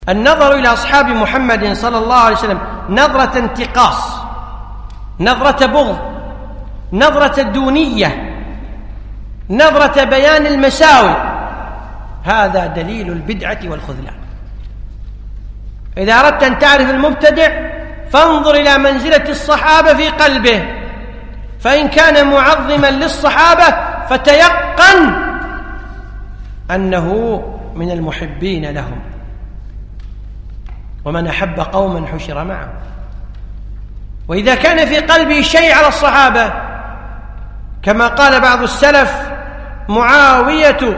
النظر إلى أصحاب محمد صلى الله عليه وسلم نظرة انتقاص، نظرة بغض، نظرة دونية، نظرة بيان المساوئ، هذا دليل البدعة والخذلان. إذا أردت أن تعرف المبتدع فانظر إلى منزلة الصحابة في قلبه، فإن كان معظما للصحابة فتيقن أنه من المحبين لهم، ومن أحب قوما حشر معه. وإذا كان في قلبه شيء على الصحابة كما قال بعض السلف: معاوية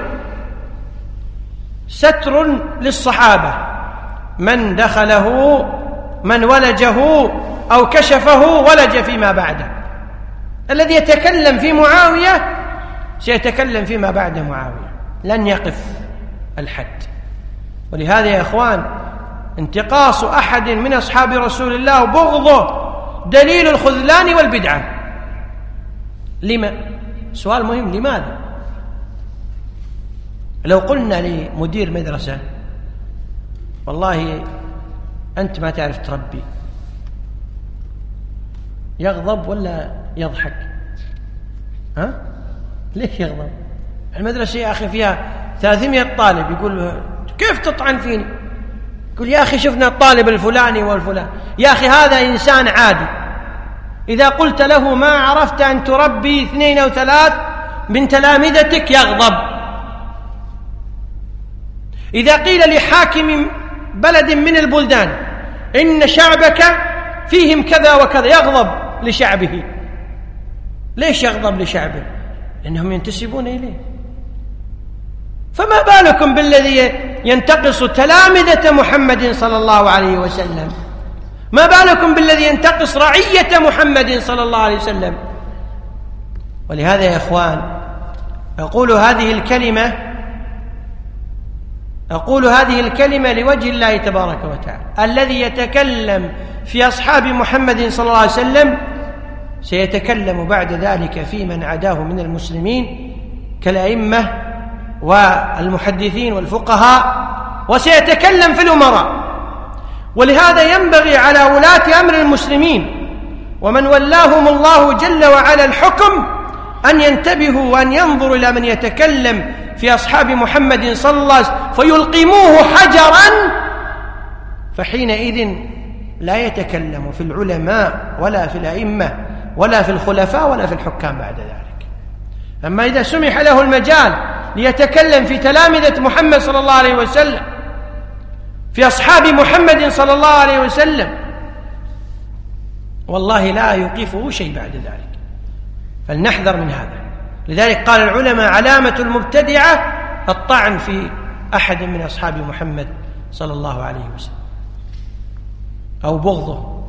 ستر للصحابة، من دخله من ولجه أو كشفه ولج فيما بعده. الذي يتكلم في معاوية سيتكلم فيما بعد معاوية، لن يقف الحد. ولهذا يا إخوان، انتقاص أحد من أصحاب رسول الله وبغضه دليل الخذلان والبدعة. لما؟ سؤال مهم، لماذا؟ لو قلنا لمدير مدرسة: والله أنت ما تعرف تربي، يغضب ولا يضحك؟ ليش يغضب؟ المدرسة يا أخي فيها 300 طالب، يقول له: كيف تطعن فيني؟ يقول: يا أخي شفنا الطالب الفلاني والفلان، يا أخي هذا إنسان عادي. إذا قلت له ما عرفت أن تربي 2 أو 3 من تلامذتك يغضب. إذا قيل لحاكم بلد من البلدان: إن شعبك فيهم كذا وكذا، يغضب لشعبه. ليش يغضب لشعبه؟ لأنهم ينتسبون إليه. فما بالكم بالذي ينتقص تلامذة محمد صلى الله عليه وسلم؟ ما بالكم بالذي ينتقص رعية محمد صلى الله عليه وسلم؟ ولهذا يا إخوان، أقول هذه الكلمة لوجه الله تبارك وتعالى. الذي يتكلم في أصحاب محمد صلى الله عليه وسلم سيتكلم بعد ذلك في من عداه من المسلمين كالأئمة والمحدثين والفقهاء، وسيتكلم في الأمراء. ولهذا ينبغي على ولاة أمر المسلمين ومن ولاهم الله جل وعلا الحكم أن ينتبهوا وأن ينظروا إلى من يتكلم في أصحاب محمد صلى الله عليه وسلم فيلقموه حجرا، فحينئذ لا يتكلم في العلماء ولا في الأئمة ولا في الخلفاء ولا في الحكام بعد ذلك. أما إذا سمح له المجال ليتكلم في تلامذة محمد صلى الله عليه وسلم، في أصحاب محمد صلى الله عليه وسلم، والله لا يوقفه شيء بعد ذلك. فلنحذر من هذا. لذلك قال العلماء: علامة المبتدعة الطعن في أحد من أصحاب محمد صلى الله عليه وسلم أو بغضه.